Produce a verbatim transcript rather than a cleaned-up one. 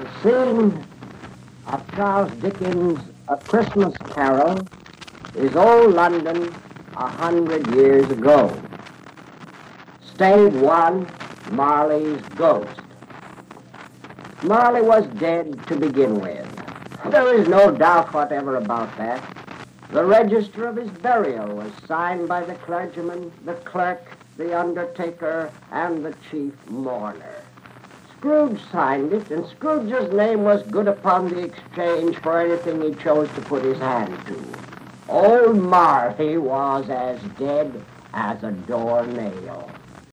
The scene of Charles Dickens' A Christmas Carol is old London a hundred years ago. Stage one, Marley's Ghost. Marley was dead to begin with. There is no doubt whatever about that. The register of his burial was signed by the clergyman, the clerk, the undertaker, and the chief mourner. Scrooge signed it, and Scrooge's name was good upon the exchange for anything he chose to put his hand to. Old Marley was as dead as a doornail.